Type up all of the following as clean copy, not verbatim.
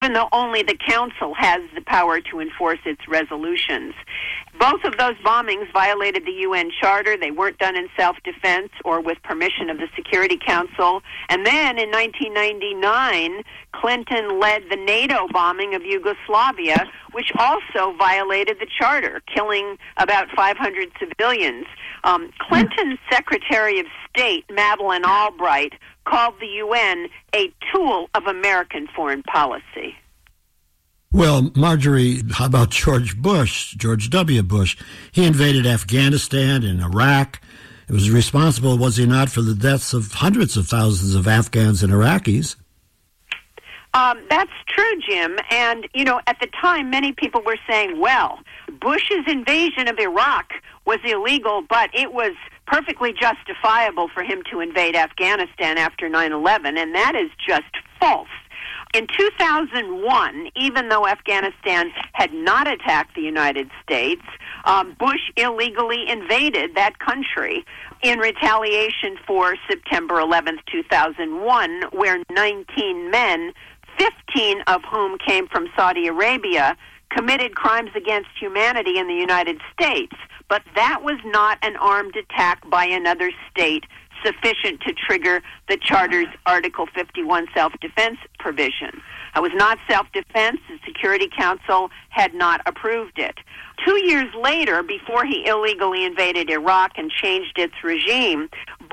even though only the Council has the power to enforce its resolutions. Both of those bombings violated the UN Charter. They weren't done in self-defense or with permission of the Security Council. And then in 1999, Clinton led the NATO bombing of Yugoslavia, which also violated the Charter, killing about 500 civilians. Clinton's Secretary of State, Madeleine Albright, called the UN a tool of American foreign policy. Well, Marjorie, how about George W. Bush? He invaded Afghanistan and Iraq. He was responsible, was he not, for the deaths of hundreds of thousands of Afghans and Iraqis? That's true, Jim. And, at the time, many people were saying, well, Bush's invasion of Iraq was illegal, but it was perfectly justifiable for him to invade Afghanistan after 9/11, and that is just false. In 2001, even though Afghanistan had not attacked the United States, Bush illegally invaded that country in retaliation for September 11th, 2001, where 19 men, 15 of whom came from Saudi Arabia, committed crimes against humanity in the United States. But that was not an armed attack by another state sufficient to trigger the Charter's Article 51 self-defense provision. It was not self-defense. The Security Council had not approved it. 2 years later, before he illegally invaded Iraq and changed its regime...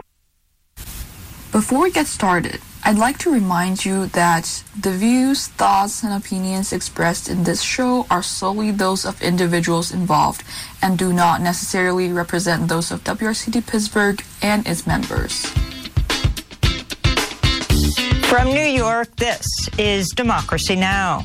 Before we get started, I'd like to remind you that the views, thoughts, and opinions expressed in this show are solely those of individuals involved and do not necessarily represent those of WRCD Pittsburgh and its members. From New York, this is Democracy Now!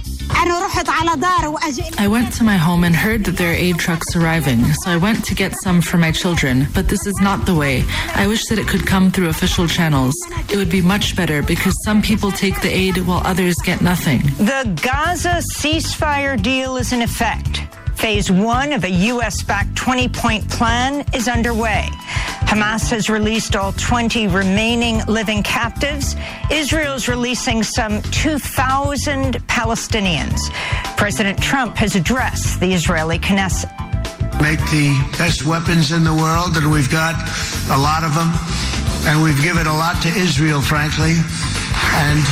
I went to my home and heard that there are aid trucks arriving, so I went to get some for my children, but this is not the way. I wish that it could come through official channels. It would be much better because some people take the aid while others get nothing. The Gaza ceasefire deal is in effect. Phase 1 of a U.S.-backed 20-point plan is underway. Hamas has released all 20 remaining living captives. Israel's releasing some 2,000 Palestinians. President Trump has addressed the Israeli Knesset. Make the best weapons in the world, and we've got a lot of them, and we've given a lot to Israel, frankly. And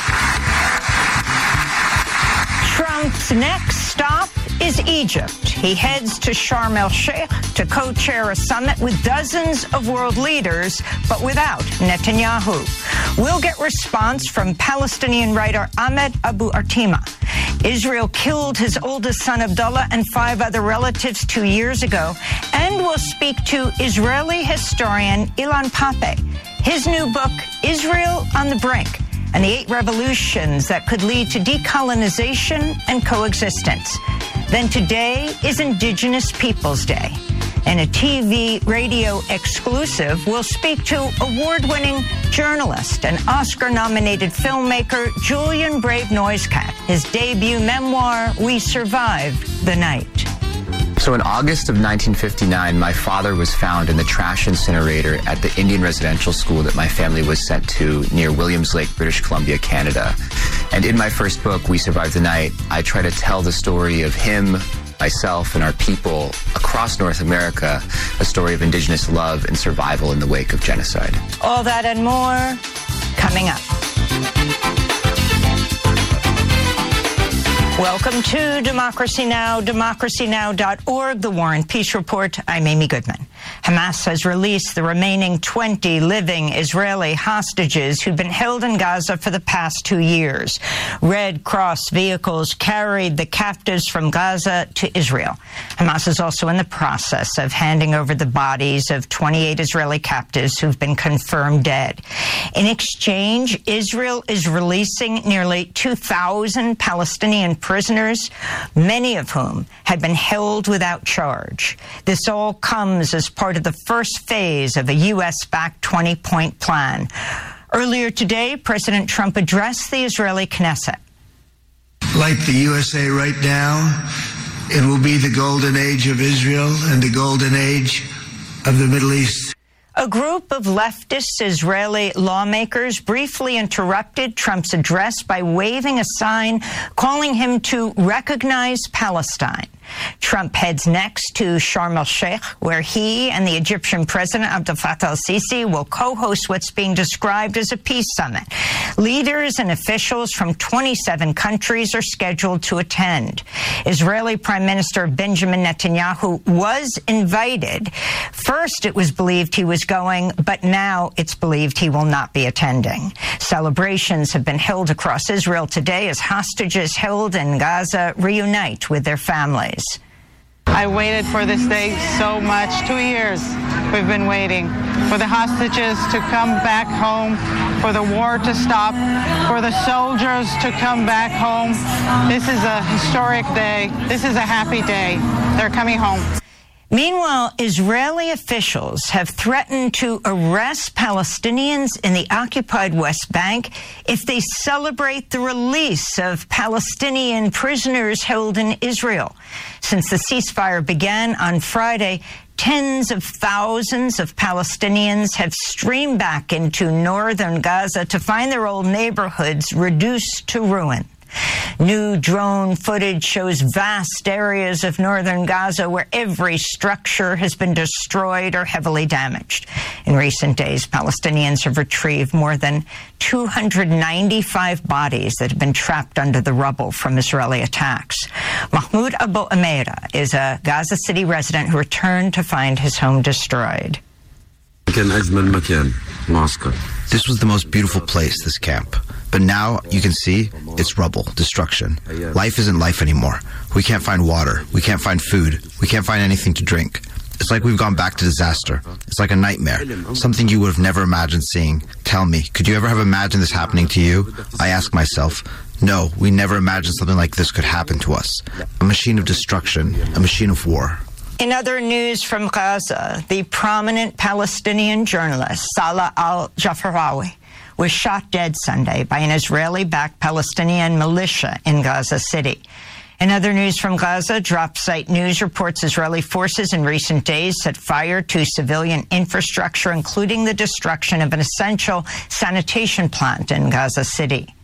Trump's next stop is Egypt. He heads to Sharm el-Sheikh to co-chair a summit with dozens of world leaders, but without Netanyahu. We'll get response from Palestinian writer Ahmed Abu Artima. Israel killed his oldest son Abdullah and 5 other relatives 2 years ago, and we'll speak to Israeli historian Ilan Pappé. His new book, Israel on the Brink, and the 8 revolutions that could lead to decolonization and coexistence. Then today is Indigenous Peoples Day. In a TV radio exclusive, we'll speak to award-winning journalist and Oscar-nominated filmmaker Julian Brave Noisecat. His debut memoir, We Survived the Night. So in August of 1959, my father was found in the trash incinerator at the Indian residential school that my family was sent to near Williams Lake, British Columbia, Canada. And in my first book, We Survived the Night, I try to tell the story of him, myself, and our people across North America, a story of Indigenous love and survival in the wake of genocide. All that and more coming up. Welcome to Democracy Now!, democracynow.org, The War and Peace Report. I'm Amy Goodman. Hamas has released the remaining 20 living Israeli hostages who've been held in Gaza for the past 2 years. Red Cross vehicles carried the captives from Gaza to Israel. Hamas is also in the process of handing over the bodies of 28 Israeli captives who've been confirmed dead. In exchange, Israel is releasing nearly 2,000 Palestinian prisoners, many of whom had been held without charge. This all comes as part of the first phase of a U.S.-backed 20-point plan. Earlier today, President Trump addressed the Israeli Knesset. like the USA right now, it will be the golden age of Israel and the golden age of the Middle East. A group of leftist Israeli lawmakers briefly interrupted Trump's address by waving a sign calling him to recognize Palestine. Trump heads next to Sharm el-Sheikh, where he and the Egyptian President Abdel Fattah al-Sisi will co-host what's being described as a peace summit. Leaders and officials from 27 countries are scheduled to attend. Israeli Prime Minister Benjamin Netanyahu was invited. First, it was believed he was going, but now it's believed he will not be attending. Celebrations have been held across Israel today as hostages held in Gaza reunite with their families. I waited for this day so much. 2 years we've been waiting for the hostages to come back home, for the war to stop, for the soldiers to come back home. This is a historic day. This is a happy day. They're coming home. Meanwhile, Israeli officials have threatened to arrest Palestinians in the occupied West Bank if they celebrate the release of Palestinian prisoners held in Israel. Since the ceasefire began on Friday, tens of thousands of Palestinians have streamed back into northern Gaza to find their old neighborhoods reduced to ruin. New drone footage shows vast areas of northern Gaza where every structure has been destroyed or heavily damaged. In recent days, Palestinians have retrieved more than 295 bodies that have been trapped under the rubble from Israeli attacks. Mahmoud Abu Amira is a Gaza City resident who returned to find his home destroyed. This was the most beautiful place, this camp. But now you can see it's rubble, destruction. Life isn't life anymore. We can't find water. We can't find food. We can't find anything to drink. It's like we've gone back to disaster. It's like a nightmare, something you would have never imagined seeing. Tell me, could you ever have imagined this happening to you? I ask myself, no, we never imagined something like this could happen to us. A machine of destruction, a machine of war. In other news from Gaza, the prominent Palestinian journalist Salah al-Jafarawi was shot dead Sunday by an Israeli-backed Palestinian militia in Gaza City. In other news from Gaza, Drop Site News reports Israeli forces in recent days set fire to civilian infrastructure, including the destruction of an essential sanitation plant in Gaza City.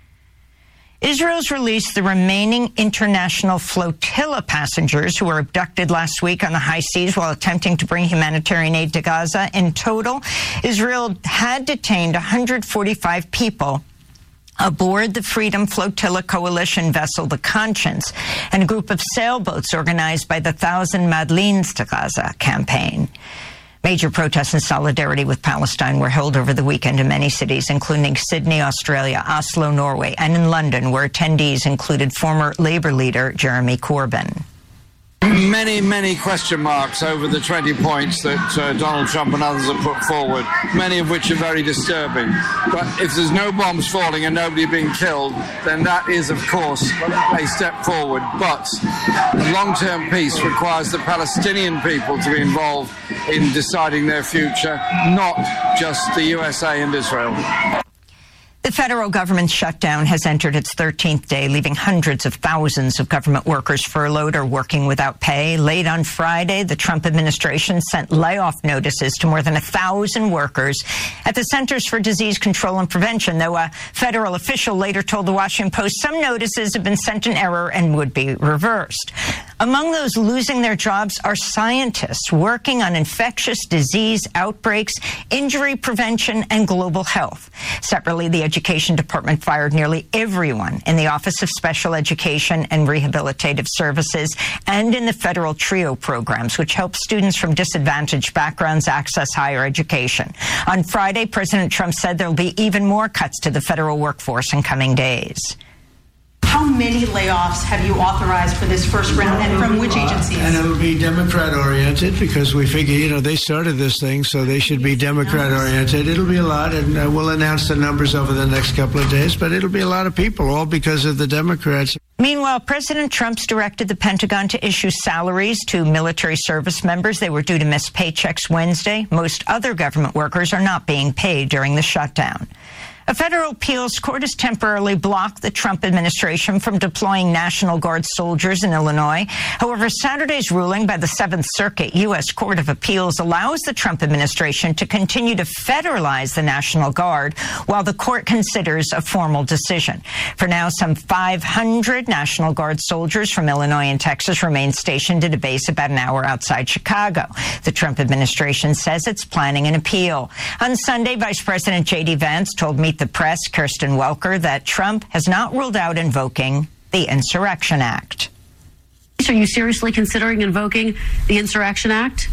Israel's released the remaining international flotilla passengers who were abducted last week on the high seas while attempting to bring humanitarian aid to Gaza. In total, Israel had detained 145 people aboard the Freedom Flotilla Coalition vessel, the Conscience, and a group of sailboats organized by the 1,000 Madlins to Gaza campaign. Major protests in solidarity with Palestine were held over the weekend in many cities, including Sydney, Australia, Oslo, Norway, and in London, where attendees included former Labour leader Jeremy Corbyn. Many question marks over the 20 points that Donald Trump and others have put forward, many of which are very disturbing. But if there's no bombs falling and nobody being killed, then that is, of course, a step forward. But long-term peace requires the Palestinian people to be involved in deciding their future, not just the USA and Israel. The federal government shutdown has entered its 13th day, leaving hundreds of thousands of government workers furloughed or working without pay. Late on Friday, the Trump administration sent layoff notices to more than 1,000 workers at the Centers for Disease Control and Prevention, though a federal official later told the Washington Post some notices have been sent in error and would be reversed. Among those losing their jobs are scientists working on infectious disease outbreaks, injury prevention, and global health. Separately, the Education Department fired nearly everyone in the Office of Special Education and Rehabilitative Services and in the federal TRIO programs, which help students from disadvantaged backgrounds access higher education. On Friday, President Trump said there will be even more cuts to the federal workforce in coming days. How many layoffs have you authorized for this first round, and from which agencies? And it will be Democrat-oriented because we figure, they started this thing, so they should be Democrat-oriented. It'll be a lot, and we'll announce the numbers over the next couple of days, but it'll be a lot of people, all because of the Democrats. Meanwhile, President Trump's directed the Pentagon to issue salaries to military service members. They were due to miss paychecks Wednesday. Most other government workers are not being paid during the shutdown. A federal appeals court has temporarily blocked the Trump administration from deploying National Guard soldiers in Illinois. However, Saturday's ruling by the Seventh Circuit U.S. Court of Appeals allows the Trump administration to continue to federalize the National Guard while the court considers a formal decision. For now, some 500 National Guard soldiers from Illinois and Texas remain stationed at a base about an hour outside Chicago. The Trump administration says it's planning an appeal. On Sunday, Vice President J.D. Vance told Meet the Press, Kirsten Welker, that Trump has not ruled out invoking the Insurrection Act. Are you seriously considering invoking the Insurrection Act?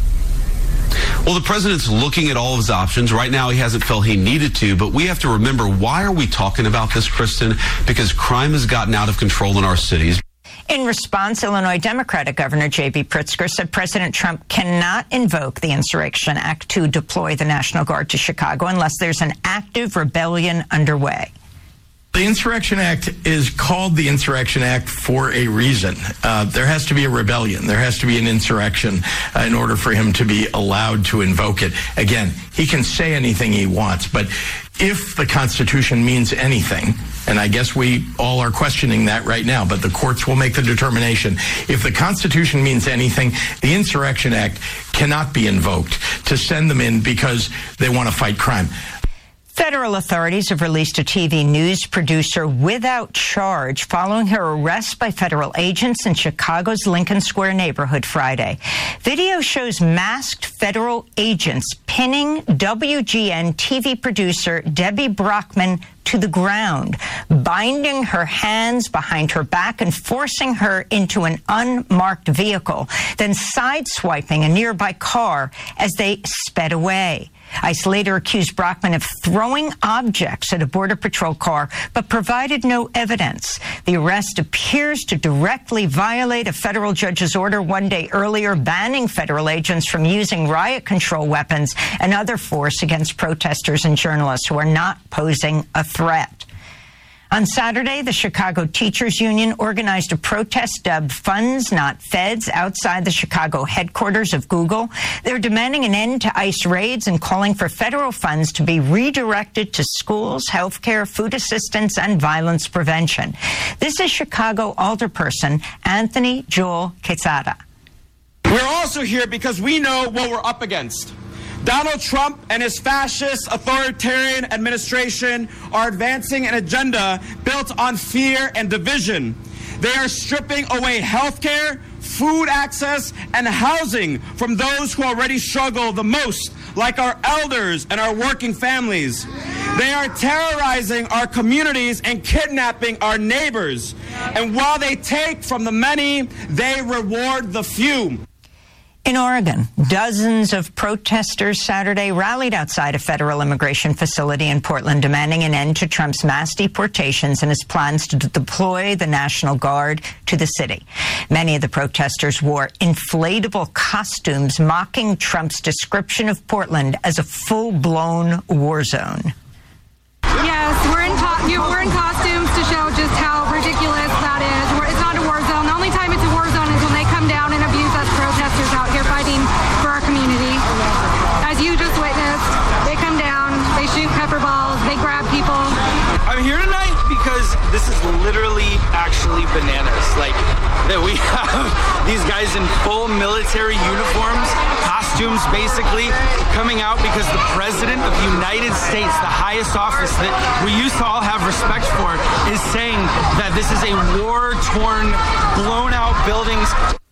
Well, the president's looking at all of his options. Right now, he hasn't felt he needed to, but we have to remember, why are we talking about this, Kristen? Because crime has gotten out of control in our cities. In response, Illinois Democratic Governor J.B. Pritzker said President Trump cannot invoke the Insurrection Act to deploy the National Guard to Chicago unless there's an active rebellion underway. The Insurrection Act is called the Insurrection Act for a reason. There has to be a rebellion. There has to be an insurrection in order for him to be allowed to invoke it. Again, he can say anything he wants, but if the Constitution means anything, and I guess we all are questioning that right now, but the courts will make the determination. If the Constitution means anything, the Insurrection Act cannot be invoked to send them in because they want to fight crime. Federal authorities have released a TV news producer without charge following her arrest by federal agents in Chicago's Lincoln Square neighborhood Friday. Video shows masked federal agents pinning WGN TV producer Debbie Brockman to the ground, binding her hands behind her back and forcing her into an unmarked vehicle, then sideswiping a nearby car as they sped away. ICE later accused Brockman of throwing objects at a Border Patrol car, but provided no evidence. The arrest appears to directly violate a federal judge's order one day earlier banning federal agents from using riot control weapons and other force against protesters and journalists who are not posing a threat. On Saturday, the Chicago Teachers Union organized a protest dubbed Funds Not Feds outside the Chicago headquarters of Google. They're demanding an end to ICE raids and calling for federal funds to be redirected to schools, healthcare, food assistance, and violence prevention. This is Chicago alderperson Anthony Joel Quezada. We're also here because we know what we're up against. Donald Trump and his fascist authoritarian administration are advancing an agenda built on fear and division. They are stripping away health care, food access, and housing from those who already struggle the most, like our elders and our working families. They are terrorizing our communities and kidnapping our neighbors. And while they take from the many, they reward the few. In Oregon, dozens of protesters Saturday rallied outside a federal immigration facility in Portland demanding an end to Trump's mass deportations and his plans to deploy the National Guard to the city. Many of the protesters wore inflatable costumes mocking Trump's description of Portland as a full-blown war zone. Yes, we're in costumes to show just how ridiculous that is. It's not a war zone. The only time it's a war zone is when they come down and abuse us protesters out here fighting for our community. As you just witnessed, they come down, they shoot pepper balls, they grab people. I'm here tonight because this is literally actually bananas. Like, that we have these guys in full military uniforms, costumes basically, coming out because the President of the United States, the highest office that we used to all have respect for, is saying that this is a war-torn, blown-out buildings.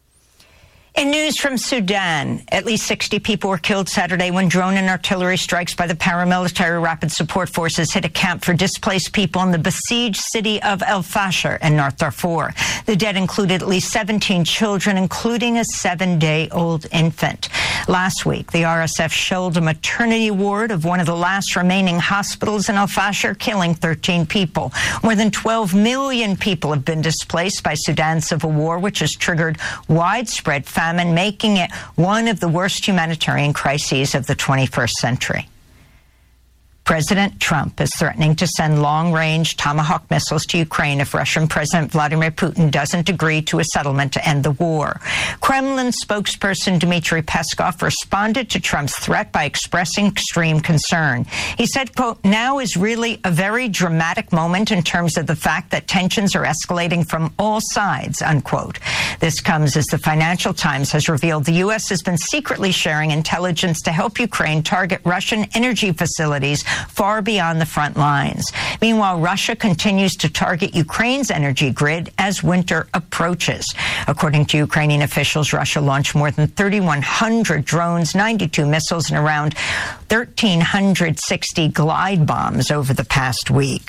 In news from Sudan, at least 60 people were killed Saturday when drone and artillery strikes by the paramilitary Rapid Support Forces hit a camp for displaced people in the besieged city of El Fasher in North Darfur. The dead included at least 17 children, including a 7-day-old infant. Last week, the RSF shelled a maternity ward of one of the last remaining hospitals in El Fasher, killing 13 people. More than 12 million people have been displaced by Sudan's civil war, which has triggered widespread famine, making it one of the worst humanitarian crises of the 21st century. President Trump is threatening to send long-range Tomahawk missiles to Ukraine if Russian President Vladimir Putin doesn't agree to a settlement to end the war. Kremlin spokesperson Dmitry Peskov responded to Trump's threat by expressing extreme concern. He said, quote, "Now is really a very dramatic moment in terms of the fact that tensions are escalating from all sides," unquote. This comes as the Financial Times has revealed the U.S. has been secretly sharing intelligence to help Ukraine target Russian energy facilities far beyond the front lines. Meanwhile, Russia continues to target Ukraine's energy grid as winter approaches. According to Ukrainian officials, Russia launched more than 3,100 drones, 92 missiles, and around 1,360 glide bombs over the past week.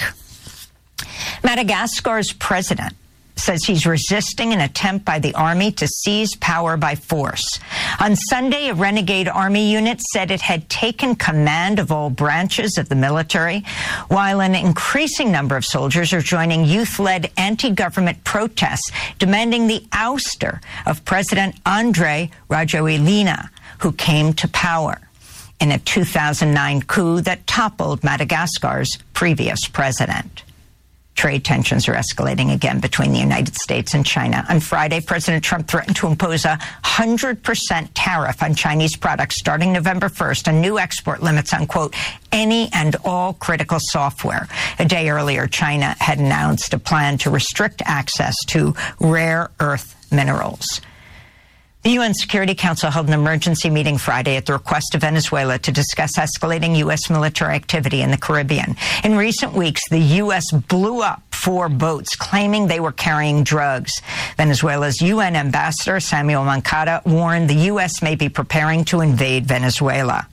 Madagascar's president says he's resisting an attempt by the army to seize power by force. On Sunday, a renegade army unit said it had taken command of all branches of the military, while an increasing number of soldiers are joining youth-led anti-government protests demanding the ouster of President Andry Rajoelina, who came to power in a 2009 coup that toppled Madagascar's previous president. Trade tensions are escalating again between the United States and China. On Friday, President Trump threatened to impose a 100% tariff on Chinese products starting November 1st and new export limits on, quote, any and all critical software. A day earlier, China had announced a plan to restrict access to rare earth minerals. The UN Security Council held an emergency meeting Friday at the request of Venezuela to discuss escalating U.S. military activity in the Caribbean. In recent weeks, the U.S. blew up 4 boats claiming they were carrying drugs. Venezuela's UN ambassador, Samuel Moncada, warned the U.S. may be preparing to invade Venezuela.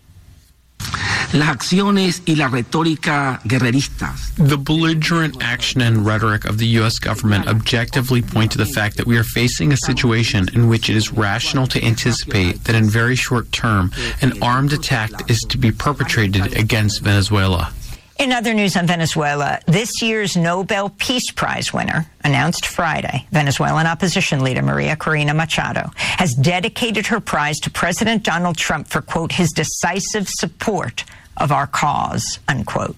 Las acciones y la retórica guerreristas. The belligerent action and rhetoric of the U.S. government objectively point to the fact that we are facing a situation in which it is rational to anticipate that in very short term, an armed attack is to be perpetrated against Venezuela. In other news on Venezuela, this year's Nobel Peace Prize winner, announced Friday, Venezuelan opposition leader Maria Corina Machado, has dedicated her prize to President Donald Trump for, quote, his decisive support of our cause, unquote.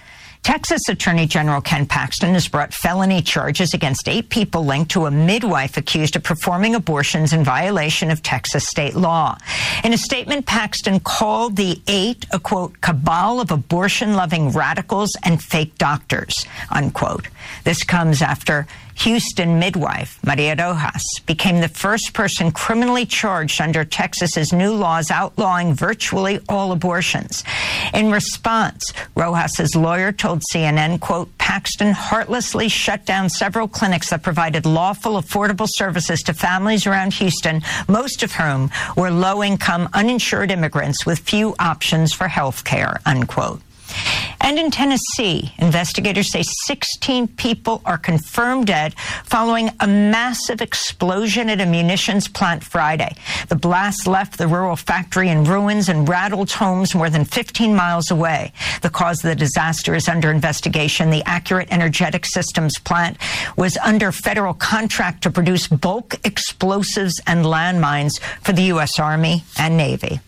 Texas Attorney General Ken Paxton has brought felony charges against 8 people linked to a midwife accused of performing abortions in violation of Texas state law. In a statement, Paxton called the 8 a, quote, cabal of abortion-loving radicals and fake doctors, unquote. This comes after Houston midwife Maria Rojas became the first person criminally charged under Texas's new laws outlawing virtually all abortions. In response, Rojas's lawyer told CNN, quote, Paxton heartlessly shut down several clinics that provided lawful, affordable services to families around Houston, most of whom were low-income, uninsured immigrants with few options for health care, unquote. And in Tennessee, investigators say 16 people are confirmed dead following a massive explosion at a munitions plant Friday. The blast left the rural factory in ruins and rattled homes more than 15 miles away. The cause of the disaster is under investigation. The Accurate Energetic Systems plant was under federal contract to produce bulk explosives and landmines for the U.S. Army and Navy.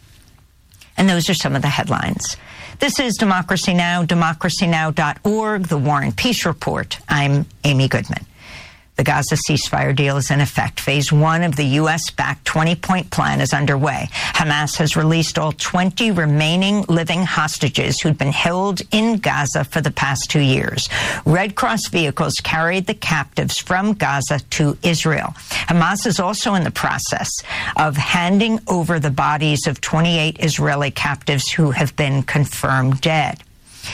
And those are some of the headlines. This is Democracy Now!, democracynow.org, The War and Peace Report. I'm Amy Goodman. The Gaza ceasefire deal is in effect. Phase 1 of the U.S.-backed 20-point plan is underway. Hamas has released all 20 remaining living hostages who'd been held in Gaza for the past 2 years. Red Cross vehicles carried the captives from Gaza to Israel. Hamas is also in the process of handing over the bodies of 28 Israeli captives who have been confirmed dead.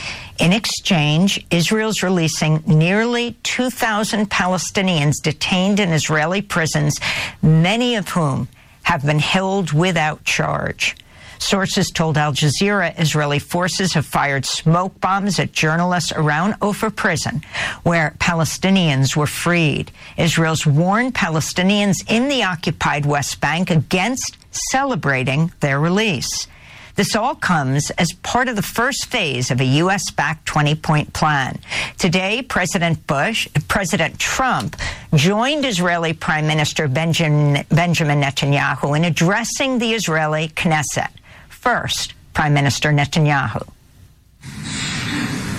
In exchange, Israel's releasing nearly 2,000 Palestinians detained in Israeli prisons, many of whom have been held without charge. Sources told Al Jazeera Israeli forces have fired smoke bombs at journalists around Ofer prison, where Palestinians were freed. Israel's warned Palestinians in the occupied West Bank against celebrating their release. This all comes as part of the first phase of a U.S.-backed 20-point plan. Today, President Trump joined Israeli Prime Minister Benjamin Netanyahu in addressing the Israeli Knesset. First, Prime Minister Netanyahu.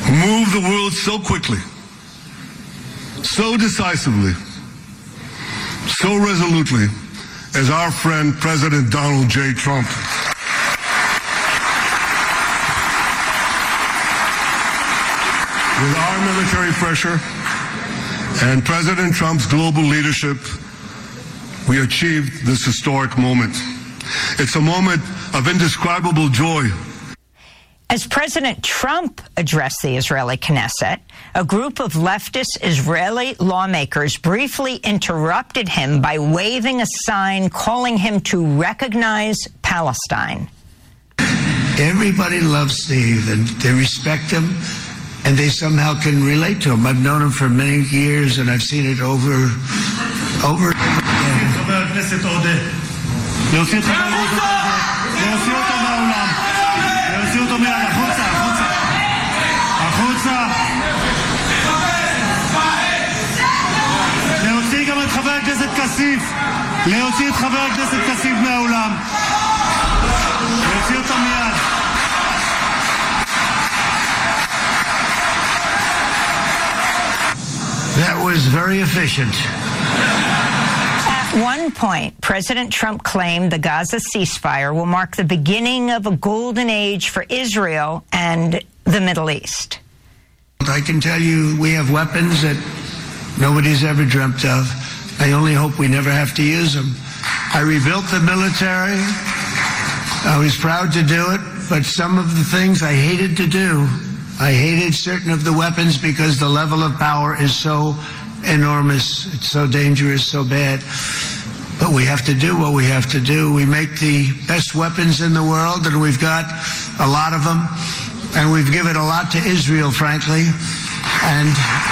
moved the world so quickly, so decisively, so resolutely as our friend President Donald J. Trump. With our military pressure and President Trump's global leadership, we achieved this historic moment. It's a moment of indescribable joy. As President Trump addressed the Israeli Knesset, a group of leftist Israeli lawmakers briefly interrupted him by waving a sign calling him to recognize Palestine. Everybody loves Steve, and they respect him, and they somehow can relate to him. I've known him for many years, and I've seen it over. להוציא גם את חבר הכנסת כסיף, להוציא את חבר הכנסת כסיף מהאולם, להוציא אותו מיד. That was very efficient. At one point, President Trump claimed the Gaza ceasefire will mark the beginning of a golden age for Israel and the Middle East. I can tell you we have weapons that nobody's ever dreamt of. I only hope we never have to use them. I rebuilt the military. I was proud to do it, but some of the things I hated to do, I hated certain of the weapons because the level of power is so enormous, it's so dangerous, so bad. But we have to do what we have to do. We make the best weapons in the world, and we've got a lot of them. And we've given a lot to Israel, frankly. And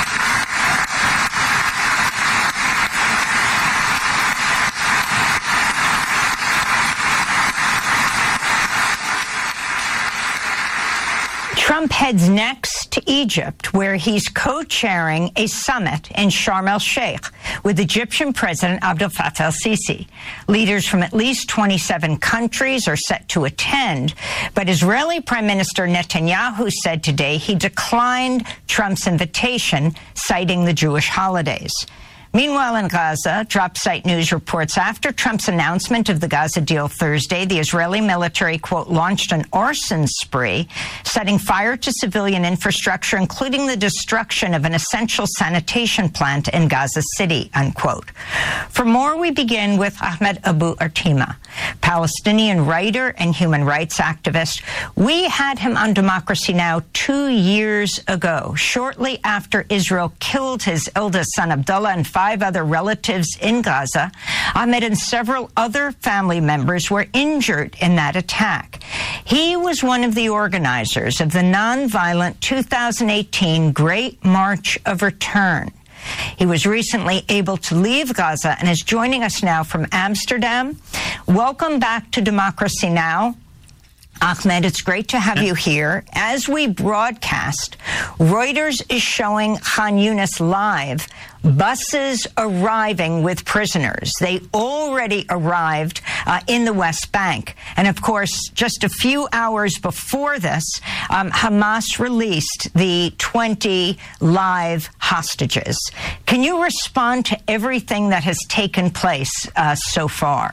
Trump heads next to Egypt, where he's co-chairing a summit in Sharm el-Sheikh with Egyptian President Abdel Fattah el-Sisi. Leaders from at least 27 countries are set to attend, but Israeli Prime Minister Netanyahu said today he declined Trump's invitation, citing the Jewish holidays. Meanwhile, in Gaza, Drop Site News reports after Trump's announcement of the Gaza deal Thursday, the Israeli military, quote, launched an arson spree, setting fire to civilian infrastructure, including the destruction of an essential sanitation plant in Gaza City, unquote. For more, we begin with Ahmed Abu Artima, Palestinian writer and human rights activist. We had him on Democracy Now! 2 years ago, shortly after Israel killed his eldest son, Abdullah, and 5 other relatives in Gaza. Ahmed and several other family members were injured in that attack. He was one of the organizers of the nonviolent 2018 Great March of Return. He was recently able to leave Gaza and is joining us now from Amsterdam. Welcome back to Democracy Now! Ahmed, it's great to have you here. As we broadcast, Reuters is showing Khan Yunis live, buses arriving with prisoners. They already arrived in the West Bank. And of course, just a few hours before this, Hamas released the 20 live hostages. Can you respond to everything that has taken place so far?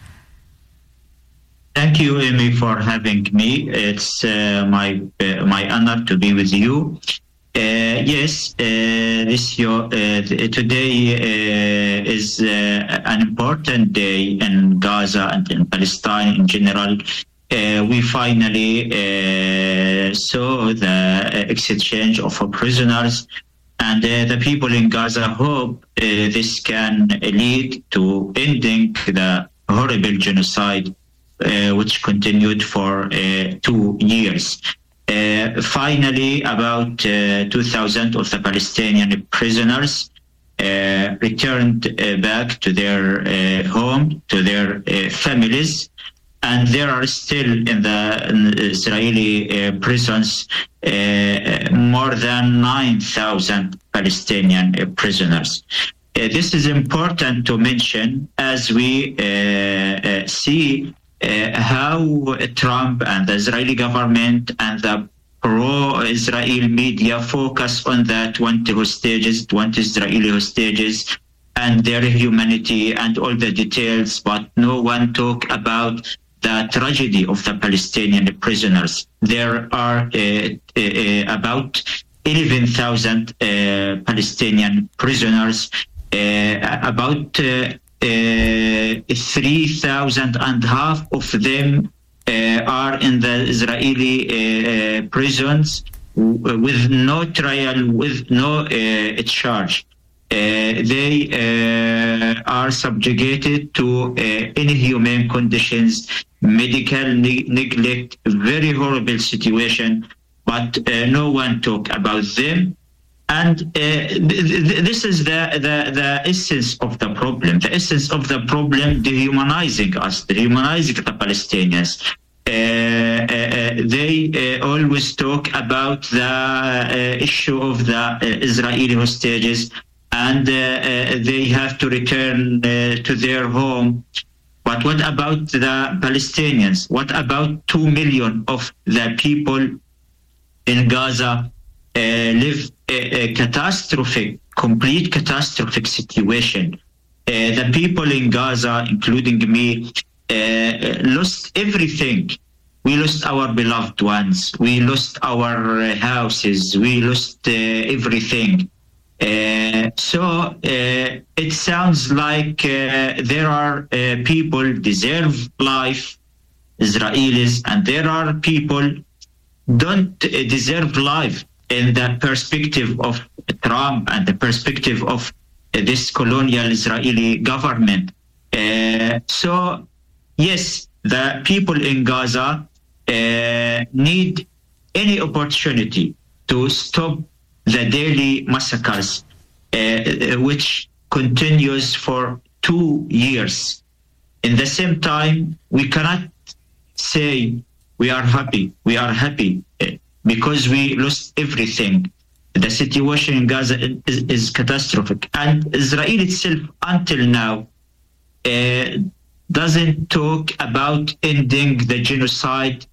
Thank you, Amy, for having me. It's my honor to be with you. Yes, today is an important day in Gaza and in Palestine in general. We finally saw the exchange of prisoners, and the people in Gaza hope this can lead to ending the horrible genocide which continued for 2 years. Finally, about 2,000 of the Palestinian prisoners returned back to their home, to their families, and there are still in the Israeli prisons more than 9,000 Palestinian prisoners. This is important to mention as we see how Trump and the Israeli government and the pro-Israel media focus on the 20 Israeli hostages and their humanity and all the details, but no one talk about the tragedy of the Palestinian prisoners. There are about 11,000 Palestinian prisoners, about 3,500 of them are in the Israeli prisons with no trial, with no charge. They are subjugated to inhumane conditions, medical neglect, very horrible situation, but no one talk about them. And this is the essence of the problem. The essence of the problem, dehumanizing us, dehumanizing the Palestinians. They always talk about the issue of the Israeli hostages, and they have to return to their home. But what about the Palestinians? What about 2 million of the people in Gaza live a complete catastrophic situation? The people in Gaza, including me, lost everything. We lost our beloved ones. We lost our houses. We lost everything. So it sounds like there are people deserve life, Israelis, and there are people don't deserve life in the perspective of Trump and the perspective of this colonial Israeli government. So yes, the people in Gaza need any opportunity to stop the daily massacres, which continues for 2 years. In the same time, we cannot say we are happy. We are happy because we lost everything. The situation in Gaza is catastrophic. And Israel itself, until now, doesn't talk about ending the genocide.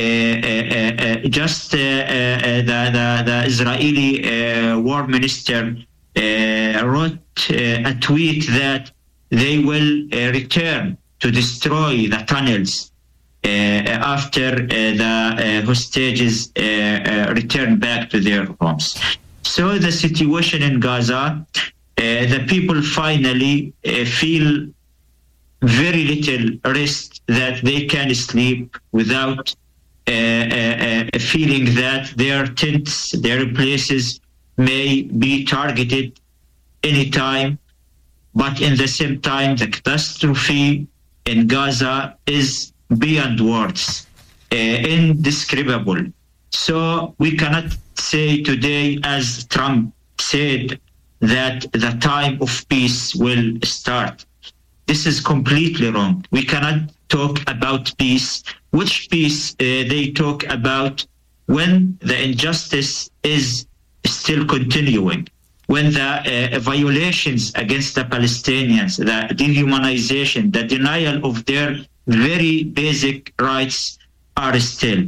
Just the Israeli war minister wrote a tweet that they will return to destroy the tunnels after the hostages return back to their homes. So the situation in Gaza, the people finally feel very little rest, that they can sleep without feeling that their tents, their places may be targeted anytime. But in the same time, the catastrophe in Gaza is beyond words, indescribable. So we cannot say today, as Trump said, that the time of peace will start. This is completely wrong. We cannot talk about peace. Which peace they talk about when the injustice is still continuing, when the violations against the Palestinians, the dehumanization, the denial of their very basic rights are still.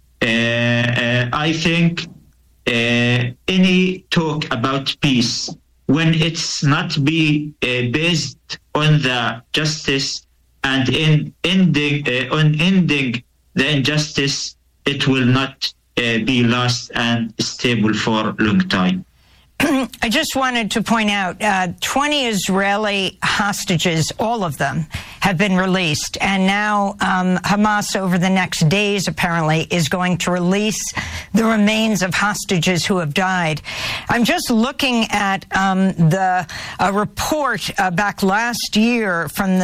I think any talk about peace, when it's not based on the justice and in ending the injustice, it will not be last and stable for a long time. I just wanted to point out 20 Israeli hostages, all of them, have been released. And now Hamas, over the next days, apparently, is going to release the remains of hostages who have died. I'm just looking at a report back last year from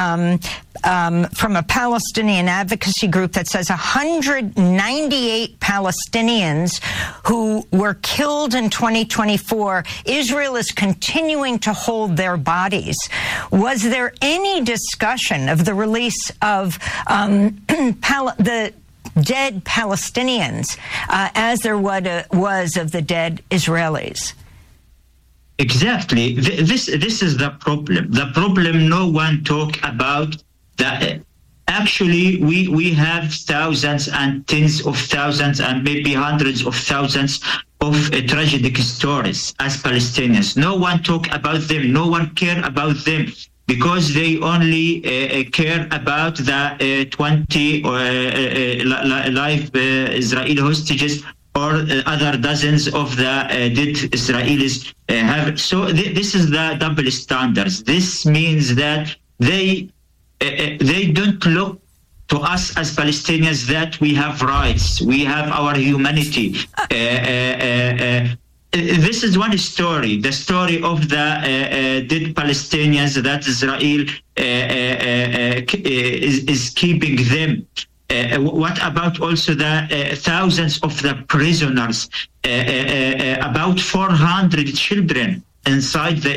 a Palestinian advocacy group that says 198 Palestinians who were killed in 2024, Israel is continuing to hold their bodies. Was there any discussion of the release of the dead Palestinians as there was of the dead Israelis? Exactly. This is the problem. The problem, no one talk about the Actually, we have thousands and tens of thousands and maybe hundreds of thousands of tragic stories as Palestinians. No one talk about them. No one care about them because they only care about the 20 live Israeli hostages or other dozens of the dead Israelis have. So this is the double standards. This means that they don't look to us as Palestinians that we have rights, we have our humanity. This is one story, the story of the dead Palestinians that Israel is keeping them. What about also the thousands of the prisoners, about 400 children inside the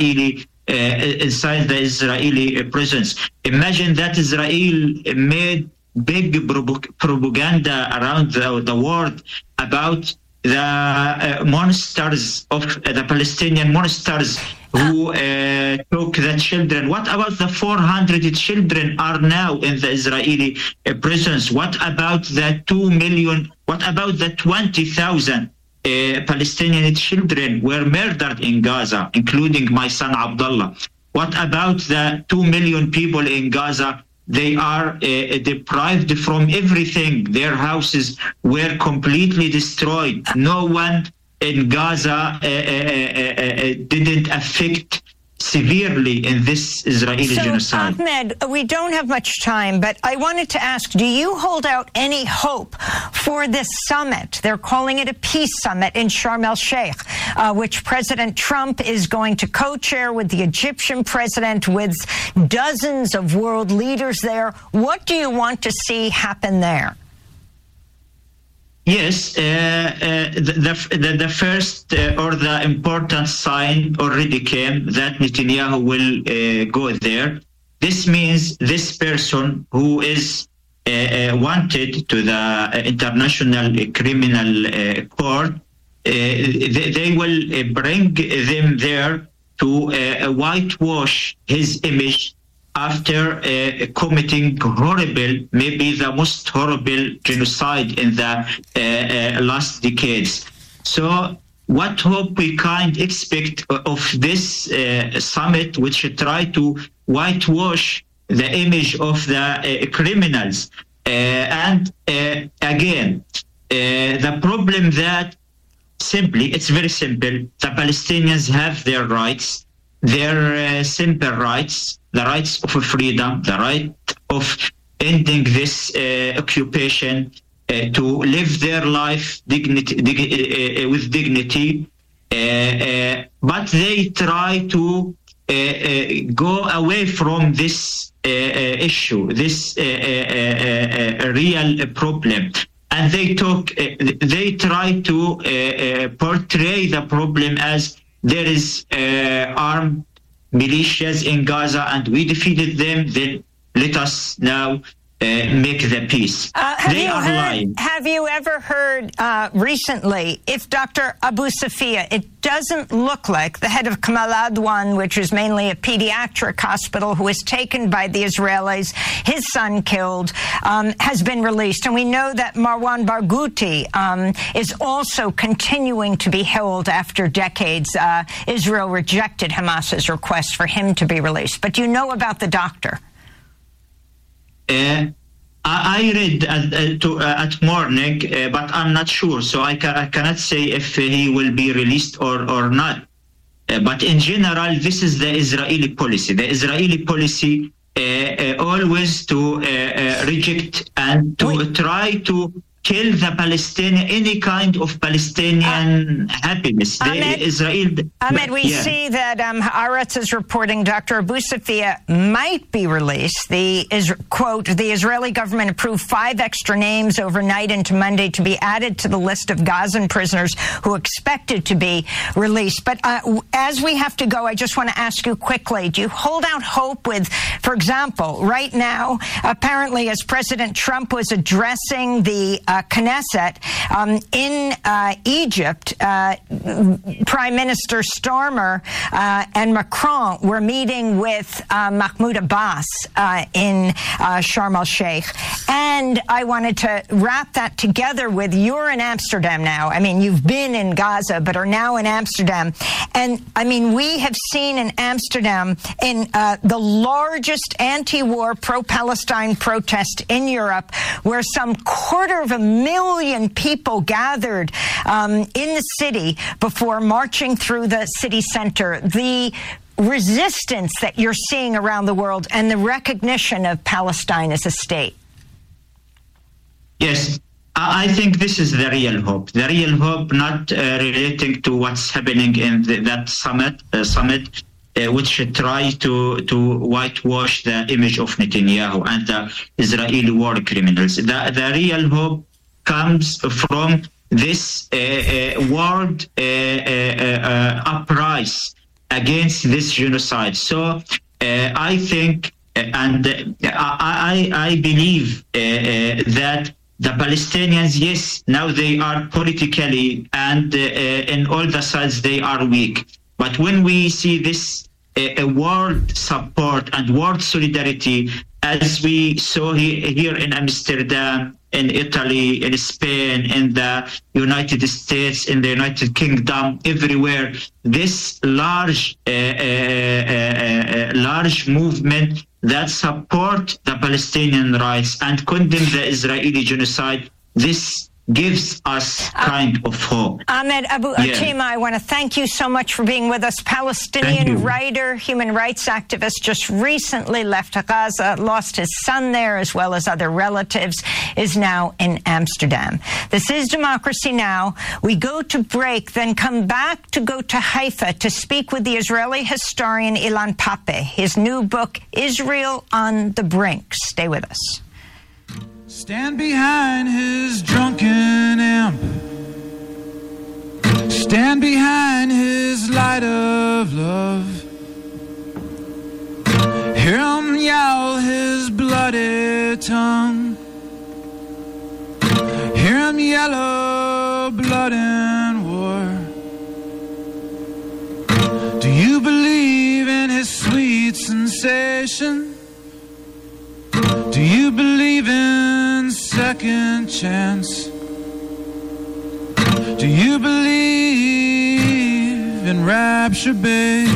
Israeli prisons. Imagine that Israel made big propaganda around the world about the monsters of the Palestinian monsters who took the children. What about the 400 children are now in the Israeli prisons? What about the 2 million? What about the 20,000 Palestinian children were murdered in Gaza, including my son Abdullah? What about the 2 million people in Gaza? They are deprived from everything. Their houses were completely destroyed. No one in Gaza didn't affect severely in this Israeli genocide. Ahmed, we don't have much time, but I wanted to ask, do you hold out any hope for this summit? They're calling it a peace summit in Sharm el-Sheikh, which President Trump is going to co-chair with the Egyptian president, with dozens of world leaders there. What do you want to see happen there? Yes, the first or the important sign already came that Netanyahu will go there. This means this person who is wanted to the International Criminal Court, they will bring them there to whitewash his image after committing horrible, maybe the most horrible genocide in the last decades. So what hope we can expect of this summit, which try to whitewash the image of the criminals? And again, the problem that simply, it's very simple, the Palestinians have their rights, their simple rights, the rights of freedom, the right of ending this occupation, to live their life with dignity. But they try to go away from this issue, this real problem. And they try to portray the problem as there is armed militias in Gaza and we defeated them, then let us now make the peace. They are lying. Have you ever heard recently if Dr. Abu Safia, it doesn't look like the head of Kamal Adwan, which is mainly a pediatric hospital, who was taken by the Israelis, his son killed, has been released. And we know that Marwan Barghouti is also continuing to be held after decades. Israel rejected Hamas's request for him to be released. But do you know about the doctor? I read at morning, but I'm not sure, so I cannot say if he will be released or not. But in general, this is the Israeli policy. The Israeli policy always to reject and to try to kill the Palestinian, any kind of Palestinian happiness. Ahmed, we see that Haaretz is reporting Dr. Abu Safia might be released. Quote, the Israeli government approved 5 extra names overnight into Monday to be added to the list of Gazan prisoners who expected to be released. But as we have to go, I just want to ask you quickly, do you hold out hope with, for example, right now, apparently as President Trump was addressing the Knesset. In Egypt, Prime Minister Starmer and Macron were meeting with Mahmoud Abbas in Sharm el-Sheikh. And I wanted to wrap that together with, you're in Amsterdam now. I mean, you've been in Gaza, but are now in Amsterdam. And I mean, we have seen in Amsterdam in the largest anti-war pro-Palestine protest in Europe, where some 250,000 people gathered in the city before marching through the city center. The resistance that you're seeing around the world and the recognition of Palestine as a state. Yes, I think this is the real hope. The real hope, not relating to what's happening in that summit, which try to whitewash the image of Netanyahu and the Israeli war criminals. The real hope comes from this world uprising against this genocide. So I think and I believe that the Palestinians, yes, now they are politically and in all the sides they are weak. But when we see this world support and world solidarity, as we saw here in Amsterdam, in Italy, in Spain, in the United States, in the United Kingdom, everywhere, this large movement that support the Palestinian rights and condemn the Israeli genocide, this gives us kind of hope. Ahmed Abu Atima, I want to thank you so much for being with us. Palestinian writer, human rights activist, just recently left Gaza, lost his son there as well as other relatives, is now in Amsterdam. This is Democracy Now! We go to break, then come back to go to Haifa to speak with the Israeli historian Ilan Pappé. His new book, Israel on the Brink. Stay with us. Stand behind his drunken amp. Stand behind his light of love. Hear him yowl his bloody tongue. Hear him yellow blood and war. Do you believe in his sweet sensation? Do you believe in second chance? Do you believe in rapture, babe?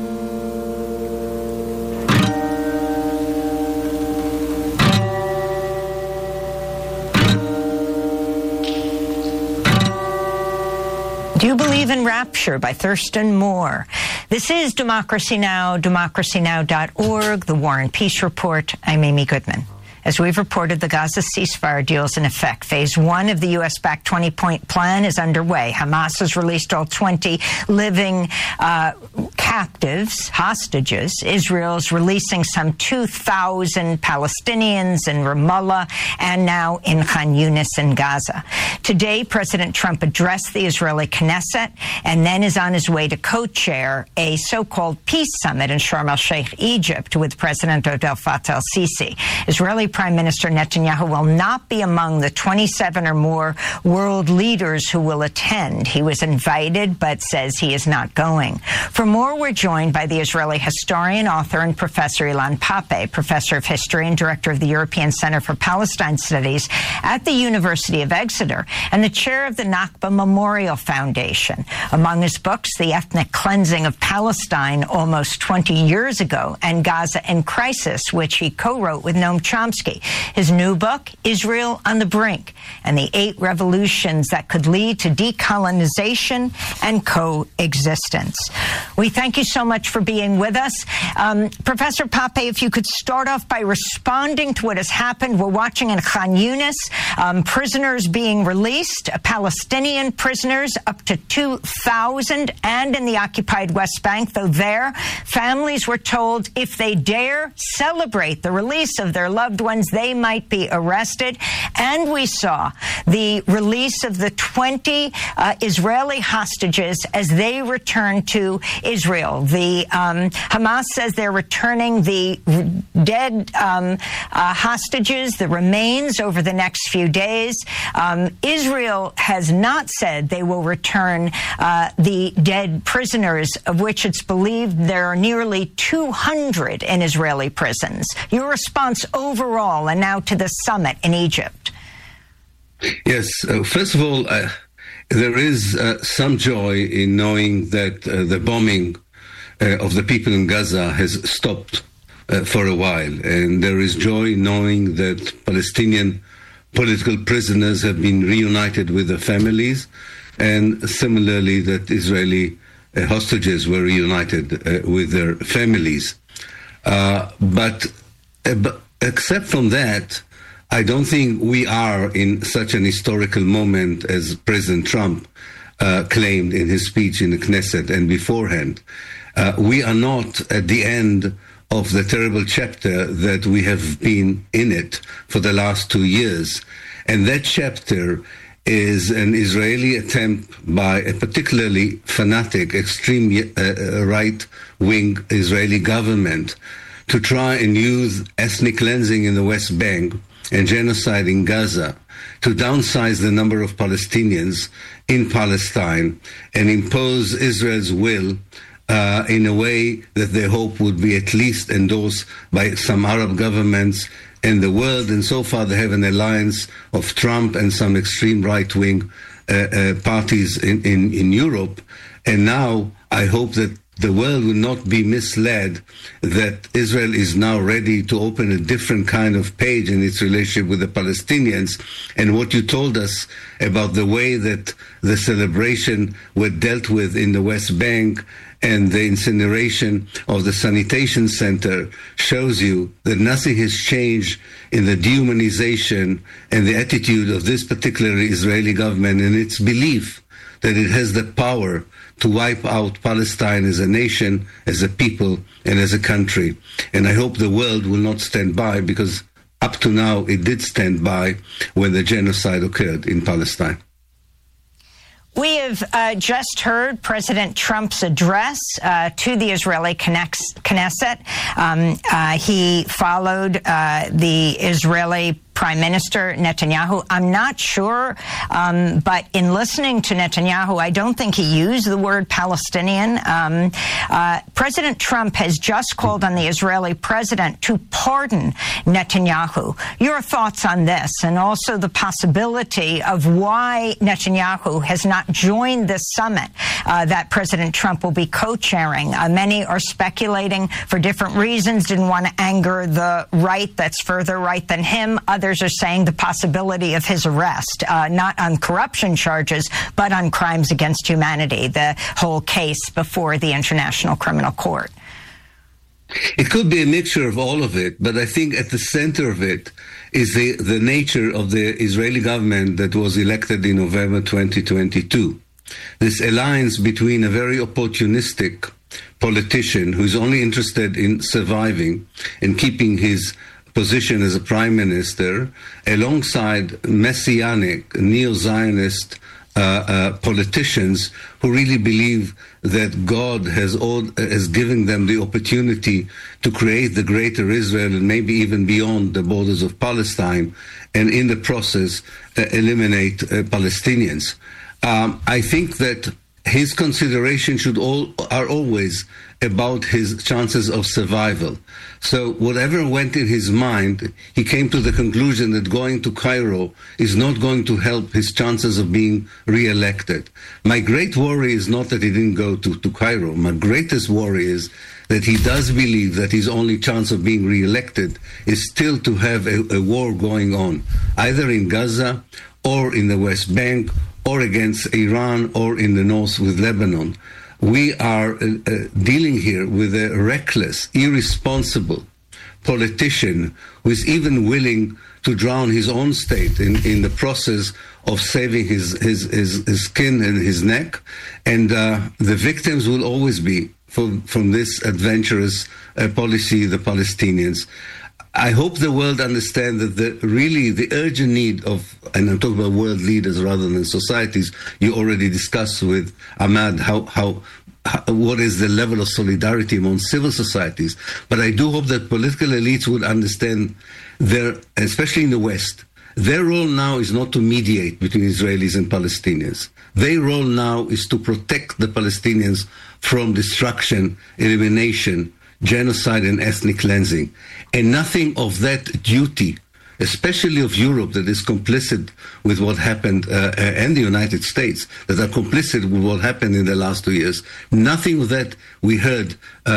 Do you believe in rapture by Thurston Moore? This is Democracy Now!, democracynow.org, the War and Peace Report. I'm Amy Goodman. As we've reported, the Gaza ceasefire deal is in effect. Phase 1 of the U.S.-backed 20-point plan is underway. Hamas has released all 20 living captives, hostages. Israel's releasing some 2,000 Palestinians in Ramallah and now in Khan Yunis in Gaza. Today, President Trump addressed the Israeli Knesset and then is on his way to co-chair a so-called peace summit in Sharm el-Sheikh, Egypt, with President Abdel Fattah el-Sisi. Israeli Prime Minister Netanyahu will not be among the 27 or more world leaders who will attend. He was invited, but says he is not going. For more, we're joined by the Israeli historian, author, and professor Ilan Pappé, professor of history and director of the European Center for Palestine Studies at the University of Exeter, and the chair of the Nakba Memorial Foundation. Among his books, The Ethnic Cleansing of Palestine almost 20 years ago, and Gaza in Crisis, which he co-wrote with Noam Chomsky. His new book, Israel on the Brink, and the 8 revolutions that could lead to decolonization and coexistence. We thank you so much for being with us. Professor Pappé, if you could start off by responding to what has happened. We're watching in Khan Yunis, prisoners being released, Palestinian prisoners, up to 2,000, and in the occupied West Bank, though there, families were told if they dare celebrate the release of their loved ones, ones, they might be arrested. And we saw the release of the 20 Israeli hostages as they return to Israel. The Hamas says they're returning the dead hostages, the remains, over the next few days. Israel has not said they will return the dead prisoners, of which it's believed there are nearly 200 in Israeli prisons. Your response overall, and now to the summit in Egypt. Yes, first of all, there is some joy in knowing that the bombing of the people in Gaza has stopped for a while. And there is joy knowing that Palestinian political prisoners have been reunited with their families, and similarly that Israeli hostages were reunited with their families. But except from that, I don't think we are in such an historical moment as President Trump claimed in his speech in the Knesset and beforehand. We are not at the end of the terrible chapter that we have been in it for the last 2 years. And that chapter is an Israeli attempt by a particularly fanatic, extreme right-wing Israeli government to try and use ethnic cleansing in the West Bank and genocide in Gaza to downsize the number of Palestinians in Palestine and impose Israel's will in a way that they hope would be at least endorsed by some Arab governments in the world. And so far they have an alliance of Trump and some extreme right-wing parties in Europe. And now I hope that the world will not be misled that Israel is now ready to open a different kind of page in its relationship with the Palestinians. And what you told us about the way that the celebration were dealt with in the West Bank and the incineration of the sanitation center shows you that nothing has changed in the dehumanization and the attitude of this particular Israeli government and its belief that it has the power to wipe out Palestine as a nation, as a people, and as a country. And I hope the world will not stand by, because up to now it did stand by when the genocide occurred in Palestine. We have just heard President Trump's address to the Israeli Knesset. He followed the Israeli Prime Minister Netanyahu. I'm not sure, but in listening to Netanyahu, I don't think he used the word Palestinian. President Trump has just called on the Israeli president to pardon Netanyahu. Your thoughts on this, and also the possibility of why Netanyahu has not joined this summit that President Trump will be co-chairing. Many are speculating for different reasons, didn't want to anger the right that's further right than him. Others are saying the possibility of his arrest, not on corruption charges, but on crimes against humanity, the whole case before the International Criminal Court. It could be a mixture of all of it, but I think at the center of it is the nature of the Israeli government that was elected in November 2022. This alliance between a very opportunistic politician who's only interested in surviving and keeping his position as a prime minister, alongside messianic, neo-Zionist politicians who really believe that God has given them the opportunity to create the greater Israel and maybe even beyond the borders of Palestine, and in the process eliminate Palestinians. I think that his consideration are always about his chances of survival. So whatever went in his mind, he came to the conclusion that going to Cairo is not going to help his chances of being re-elected. My great worry is not that he didn't go to Cairo. My greatest worry is that he does believe that his only chance of being re-elected is still to have a war going on, either in Gaza or in the West Bank or against Iran or in the north with Lebanon. We are dealing here with a reckless, irresponsible politician who is even willing to drown his own state in the process of saving his skin and his neck. And the victims will always be, from this adventurous policy, the Palestinians. I hope the world understands that the urgent need of, and I'm talking about world leaders rather than societies, you already discussed with Ahmad what is the level of solidarity among civil societies. But I do hope that political elites would understand especially in the West, their role now is not to mediate between Israelis and Palestinians. Their role now is to protect the Palestinians from destruction, elimination, genocide, and ethnic cleansing. And nothing of that duty, especially of Europe that is complicit with what happened, and the United States that are complicit with what happened in the last 2 years. Nothing of that we heard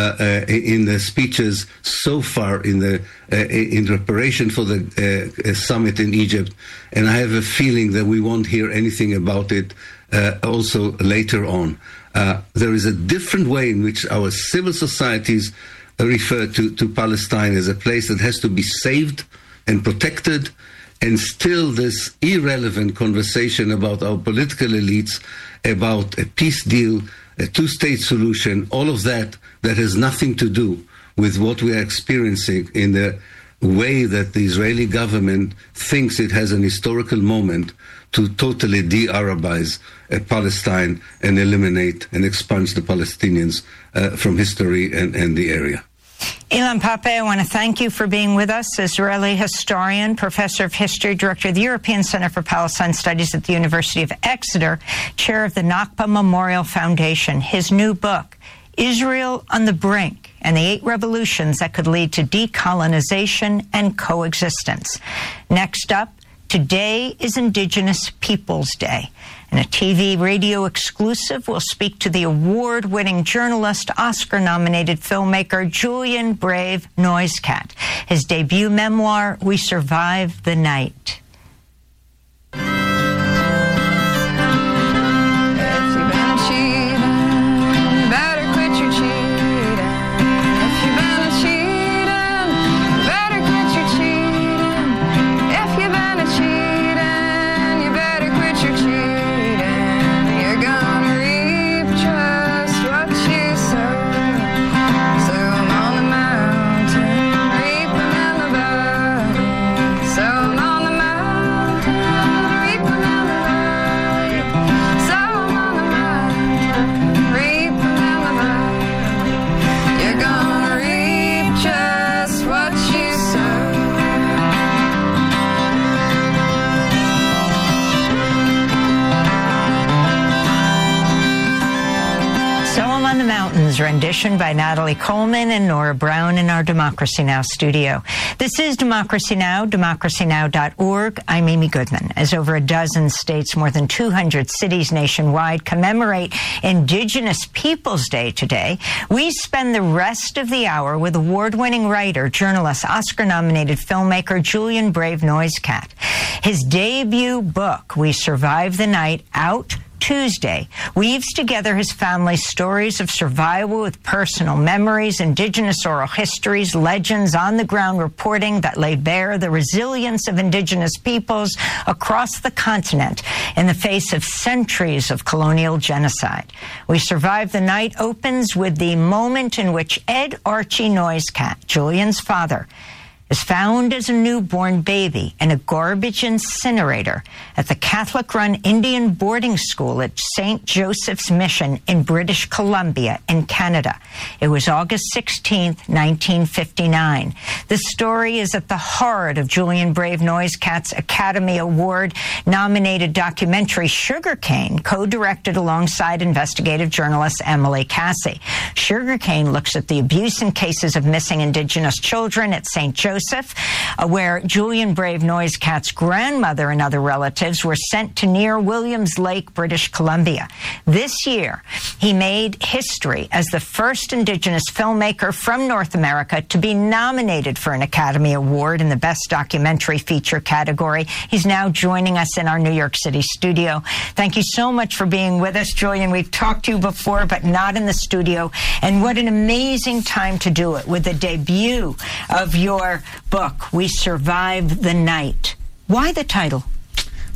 in the speeches so far in preparation for the summit in Egypt. And I have a feeling that we won't hear anything about it also later on. There is a different way in which our civil societies refer to Palestine as a place that has to be saved and protected, and still this irrelevant conversation about our political elites, about a peace deal, a two-state solution, all of that has nothing to do with what we are experiencing in the way that the Israeli government thinks it has an historical moment to totally de-Arabize Palestine and eliminate and expunge the Palestinians from history and the area. Ilan Pappé, I want to thank you for being with us. Israeli historian, professor of history, director of the European Center for Palestine Studies at the University of Exeter, chair of the Nakba Memorial Foundation. His new book, Israel on the Brink, and the 8 Revolutions That Could Lead to Decolonization and Coexistence. Next up, today is Indigenous Peoples Day. In a TV radio exclusive, we'll speak to the award-winning journalist, Oscar-nominated filmmaker Julian Brave Noisecat. His debut memoir, We Survived the Night. Rendition by Natalie Coleman and Nora Brown in our Democracy Now! Studio. This is Democracy Now!, democracynow.org. I'm Amy Goodman. As over a dozen states, more than 200 cities nationwide commemorate Indigenous Peoples Day today, we spend the rest of the hour with award-winning writer, journalist, Oscar-nominated filmmaker Julian Brave Noisecat. His debut book, We Survived the Night, out Tuesday, weaves together his family's stories of survival with personal memories, Indigenous oral histories, legends, on-the-ground reporting that lay bare the resilience of Indigenous peoples across the continent in the face of centuries of colonial genocide. We Survived the Night opens with the moment in which Ed Archie Noisecat, Julian's father, is found as a newborn baby in a garbage incinerator at the Catholic-run Indian boarding school at St. Joseph's Mission in British Columbia in Canada. It was August 16th, 1959. This story is at the heart of Julian Brave Noisecat's Academy Award-nominated documentary Sugarcane, co-directed alongside investigative journalist Emily Cassie. Sugarcane looks at the abuse and cases of missing Indigenous children at St. Joseph, where Julian Brave Noisecat's grandmother and other relatives were sent to near Williams Lake, British Columbia. This year, he made history as the first Indigenous filmmaker from North America to be nominated for an Academy Award in the Best Documentary Feature category. He's now joining us in our New York City studio. Thank you so much for being with us, Julian. We've talked to you before, but not in the studio. And what an amazing time to do it with the debut of your book, We Survived the Night. Why the title?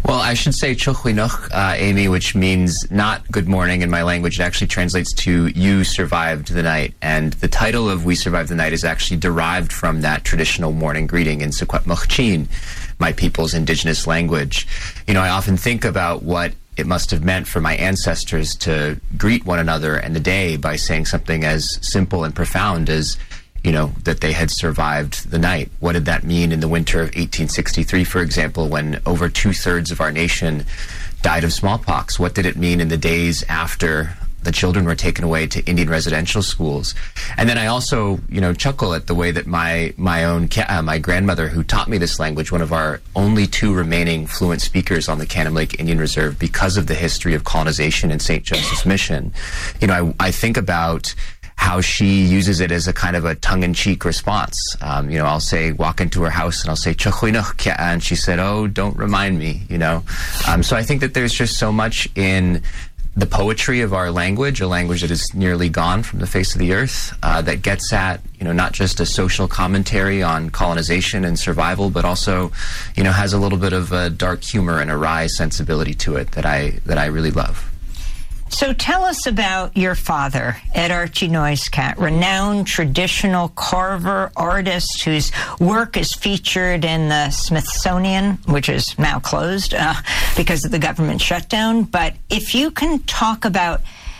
Well, I should say Chochwinoch, Amy, which means not good morning in my language. It actually translates to you survived the night. And the title of We Survived the Night is actually derived from that traditional morning greeting in Secwepemchin, my people's indigenous language. You know, I often think about what it must have meant for my ancestors to greet one another and the day by saying something as simple and profound as, you know, that they had survived the night. What did that mean in the winter of 1863, for example, when over 2/3 of our nation died of smallpox? What did it mean in the days after the children were taken away to Indian residential schools? And then I also, you know, chuckle at the way that my grandmother, who taught me this language, one of our only 2 remaining fluent speakers on the Cannon Lake Indian Reserve because of the history of colonization in St. Joseph's Mission, you know, I think about how she uses it as a kind of a tongue-in-cheek response. You know, I'll say, walk into her house and I'll say, Chochwinoch, and she said, oh, don't remind me, you know. So I think that there's just so much in the poetry of our language, a language that is nearly gone from the face of the earth, that gets at, you know, not just a social commentary on colonization and survival, but also, you know, has a little bit of a dark humor and a wry sensibility to it that I really love. So tell us about your father, Ed Archie Noiscat, renowned traditional carver artist whose work is featured in the Smithsonian, which is now closed because of the government shutdown. But if you can talk about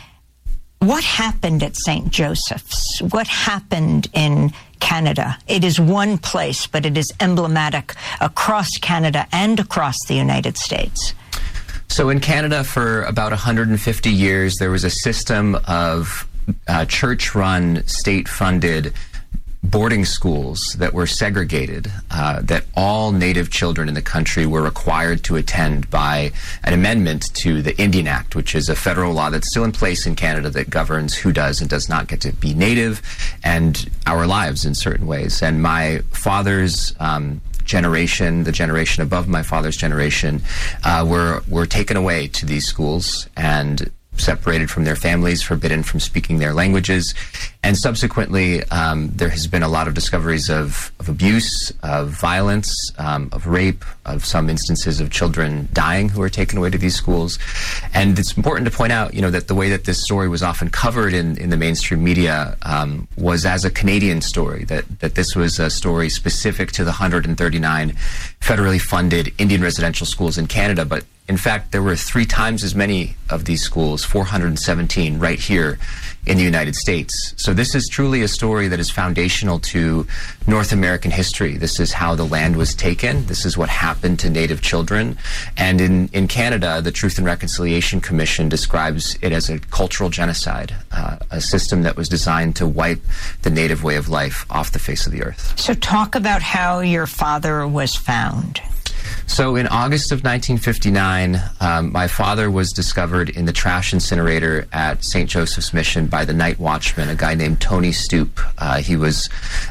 what happened at St. Joseph's, what happened in Canada. It is one place, but it is emblematic across Canada and across the United States. So in Canada, for about 150 years, there was a system of church-run, state-funded boarding schools that were segregated, that all Native children in the country were required to attend by an amendment to the Indian Act, which is a federal law that's still in place in Canada that governs who does and does not get to be Native and our lives in certain ways. And my father's generation, the generation above my father's generation, were taken away to these schools and separated from their families, forbidden from speaking their languages. And subsequently, there has been a lot of discoveries of abuse, of violence, of rape, of some instances of children dying who were taken away to these schools. And it's important to point out, you know, that the way that this story was often covered in the mainstream media was as a Canadian story, that this was a story specific to the 139 federally funded Indian residential schools in Canada. But in fact, there were 3 times as many of these schools, 417, right here in the United States. So this is truly a story that is foundational to North American history. This is how the land was taken. This is what happened to Native children. And in Canada, the Truth and Reconciliation Commission describes it as a cultural genocide, a system that was designed to wipe the Native way of life off the face of the earth. So talk about how your father was found. So in August of 1959, my father was discovered in the trash incinerator at St. Joseph's Mission by the night watchman, a guy named Tony Stoop. He was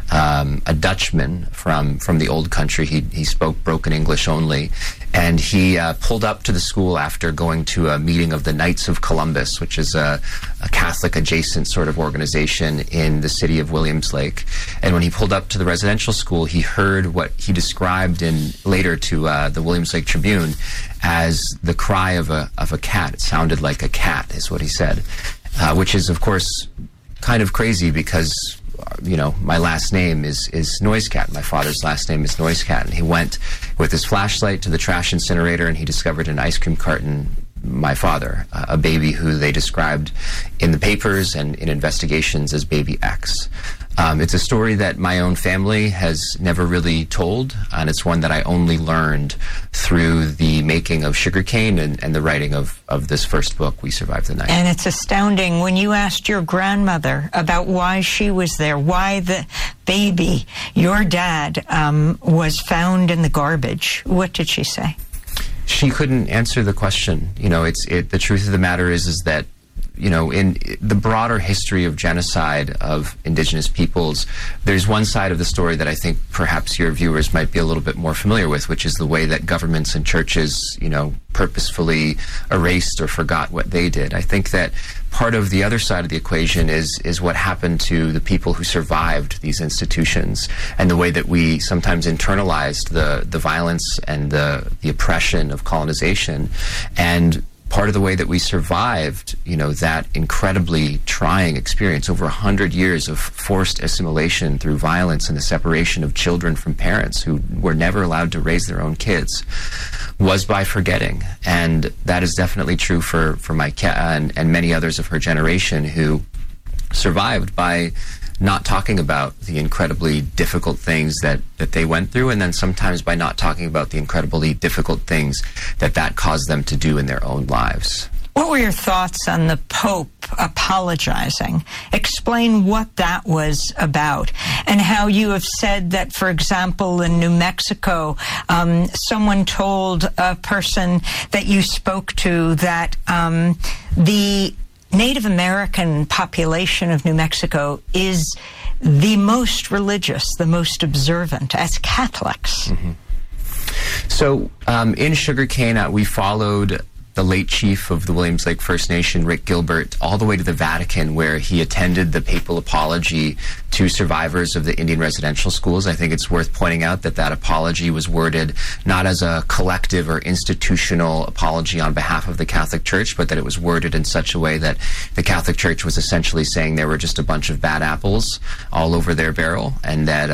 a Dutchman from the old country. He spoke broken English only. And he pulled up to the school after going to a meeting of the Knights of Columbus, which is a Catholic-adjacent sort of organization in the city of Williams Lake. And when he pulled up to the residential school, he heard what he described later to the Williams Lake Tribune as the cry of a cat. It sounded like a cat, is what he said, which is, of course, kind of crazy because, you know, my last name is Noiscat. My father's last name is Noiscat. And he went with his flashlight to the trash incinerator and he discovered an ice cream carton, my father, a baby who they described in the papers and in investigations as Baby X. It's a story that my own family has never really told, and it's one that I only learned through the making of Sugarcane and the writing of this first book, We Survived the Night. And it's astounding when you asked your grandmother about why she was there, why the baby, your dad, was found in the garbage. What did she say? She couldn't answer the question. You know, the truth of the matter is that in the broader history of genocide of indigenous peoples, there's one side of the story that I think perhaps your viewers might be a little bit more familiar with, which is the way that governments and churches, purposefully erased or forgot what they did. I think that part of the other side of the equation is what happened to the people who survived these institutions, and the way that we sometimes internalized the violence and the oppression of colonization. And part of the way that we survived, that incredibly trying experience, over 100 years of forced assimilation through violence and the separation of children from parents who were never allowed to raise their own kids, was by forgetting. And that is definitely true for Maika and many others of her generation who survived by not talking about the incredibly difficult things that they went through, and then sometimes by not talking about the incredibly difficult things that caused them to do in their own lives. What were your thoughts on the Pope apologizing? Explain what that was about, and how you have said that, for example, in New Mexico, someone told a person that you spoke to that the Native American population of New Mexico is the most religious, the most observant, as Catholics. Mm-hmm. So in Sugarcane, we followed the late chief of the Williams Lake First Nation, Rick Gilbert, all the way to the Vatican, where he attended the papal apology to survivors of the Indian residential schools. I think it's worth pointing out that apology was worded not as a collective or institutional apology on behalf of the Catholic Church, but that it was worded in such a way that the Catholic Church was essentially saying there were just a bunch of bad apples all over their barrel, and that,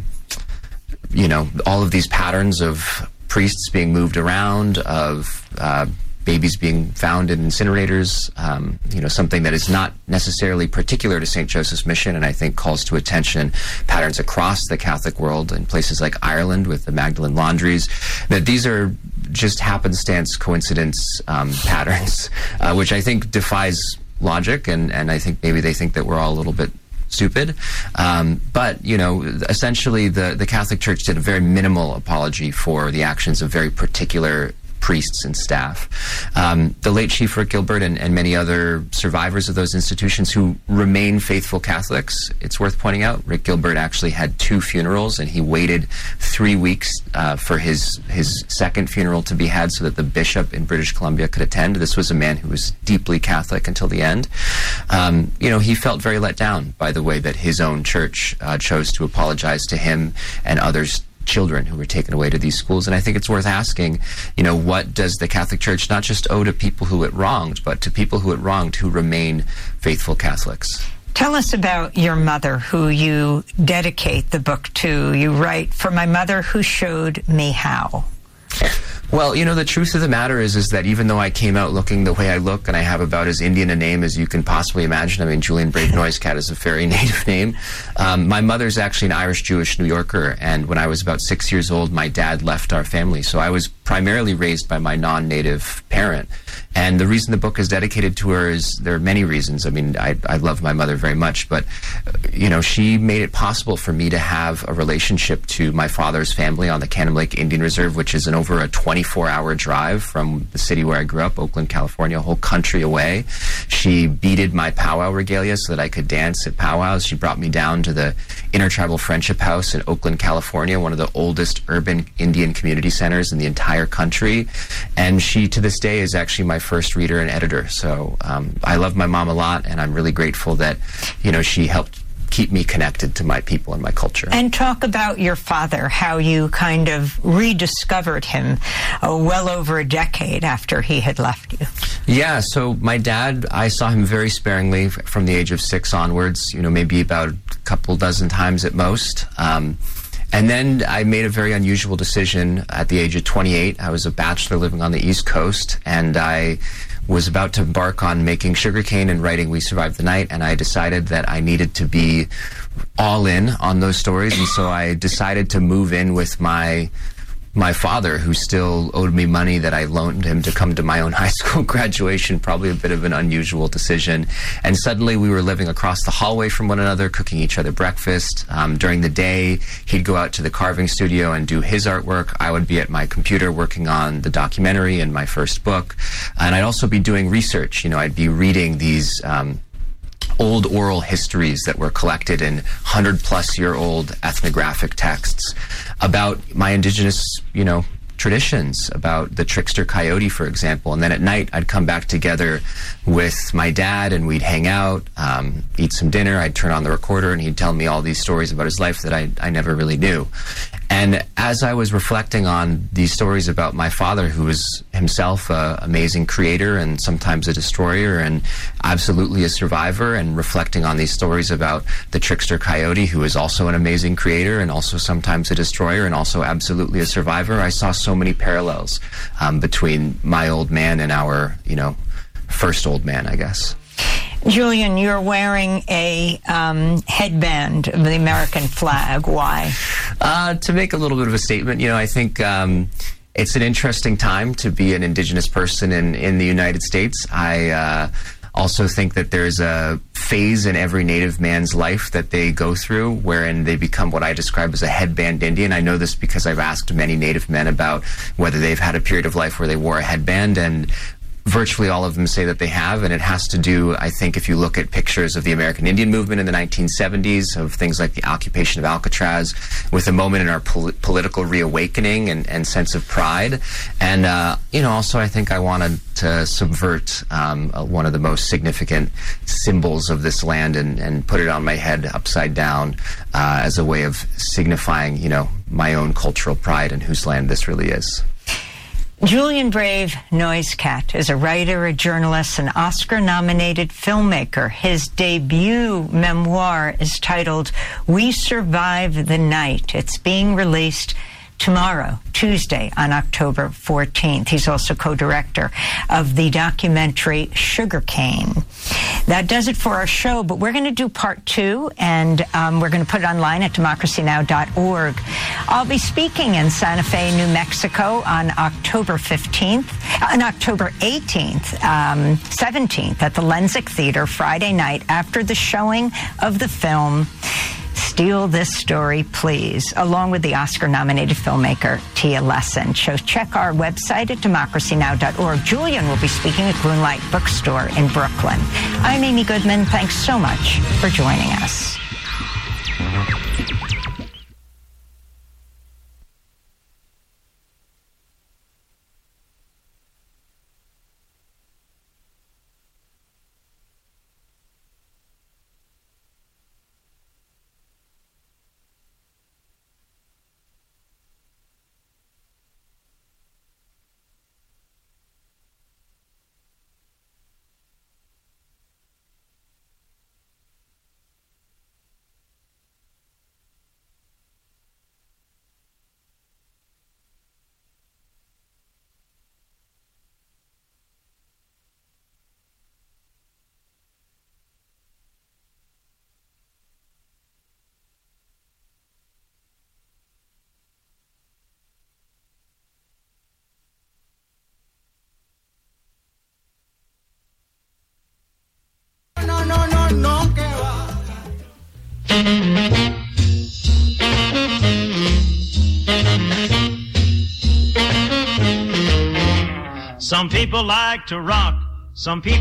all of these patterns of priests being moved around, of babies being found in incinerators, something that is not necessarily particular to St. Joseph's Mission, and I think calls to attention patterns across the Catholic world in places like Ireland with the Magdalene laundries, that these are just happenstance coincidence patterns, which I think defies logic, and I think maybe they think that we're all a little bit stupid. But, essentially the Catholic Church did a very minimal apology for the actions of very particular priests and staff. The late Chief Rick Gilbert and many other survivors of those institutions who remain faithful Catholics, it's worth pointing out, Rick Gilbert actually had 2 funerals, and he waited 3 weeks for his second funeral to be had so that the bishop in British Columbia could attend. This was a man who was deeply Catholic until the end. He felt very let down by the way that his own church chose to apologize to him and others, children who were taken away to these schools. And I think it's worth asking, what does the Catholic Church not just owe to people who it wronged, but to people who it wronged who remain faithful Catholics? Tell us about your mother, who you dedicate the book to. You write, "For my mother who showed me how." Well, the truth of the matter is that even though I came out looking the way I look, and I have about as Indian a name as you can possibly imagine, I mean, Julian Brave Noisecap is a very native name, my mother's actually an Irish-Jewish New Yorker, and when I was about 6 years old, my dad left our family, so I was primarily raised by my non-native parent. And the reason the book is dedicated to her is, there are many reasons. I mean, I love my mother very much, but, she made it possible for me to have a relationship to my father's family on the Cannon Lake Indian Reserve, which is over a 24-hour drive from the city where I grew up, Oakland, California, a whole country away. She beaded my powwow regalia so that I could dance at powwows. She brought me down to the Intertribal Friendship House in Oakland, California, one of the oldest urban Indian community centers in the entire country. And she, to this day, is actually my first reader and editor. So I love my mom a lot, and I'm really grateful that, she helped keep me connected to my people and my culture. And talk about your father, how you kind of rediscovered him well over a decade after he had left you. Yeah, so my dad, I saw him very sparingly from the age of 6 onwards, maybe about a couple dozen times at most. And then I made a very unusual decision at the age of 28. I was a bachelor living on the East Coast, and I was about to embark on making Sugarcane and writing We Survived the Night, and I decided that I needed to be all in on those stories, and so I decided to move in with my my father, who still owed me money that I loaned him to come to my own high school graduation, probably a bit of an unusual decision. And suddenly we were living across the hallway from one another, cooking each other breakfast. During the day, he'd go out to the carving studio and do his artwork. I would be at my computer working on the documentary and my first book. And I'd also be doing research. I'd be reading these old oral histories that were collected in 100-plus-year-old ethnographic texts about my indigenous, traditions, about the trickster coyote, for example. And then at night, I'd come back together with my dad, and we'd hang out, eat some dinner. I'd turn on the recorder, and he'd tell me all these stories about his life that I never really knew. And as I was reflecting on these stories about my father, who was himself an amazing creator and sometimes a destroyer and absolutely a survivor, and reflecting on these stories about the trickster coyote, who is also an amazing creator and also sometimes a destroyer and also absolutely a survivor, I saw so many parallels between my old man and our, first old man, I guess. Julian, you're wearing a headband of the American flag. Why? To make a little bit of a statement. I think it's an interesting time to be an indigenous person in the United States. I also think that there's a phase in every Native man's life that they go through wherein they become what I describe as a headband Indian. I know this because I've asked many Native men about whether they've had a period of life where they wore a headband, and virtually all of them say that they have, and it has to do, I think, if you look at pictures of the American Indian movement in the 1970s, of things like the occupation of Alcatraz, with a moment in our political reawakening and sense of pride. And, also I think I wanted to subvert one of the most significant symbols of this land and put it on my head upside down as a way of signifying, my own cultural pride and whose land this really is. Julian Brave Noiscat is a writer, a journalist, an Oscar-nominated filmmaker. His debut memoir is titled We Survive the Night. It's being released tomorrow, Tuesday, on October 14th. He's also co-director of the documentary Sugarcane. That does it for our show, but we're going to do part 2, and we're going to put it online at democracynow.org. I'll be speaking in Santa Fe, New Mexico on October 15th, on October 18th, 17th at the Lensic Theater Friday night after the showing of the film Steal This Story, Please, along with the Oscar-nominated filmmaker Tia Lesson. So check our website at democracynow.org. Julian will be speaking at Moonlight Bookstore in Brooklyn. I'm Amy Goodman. Thanks so much for joining us. Some people like to rock, some people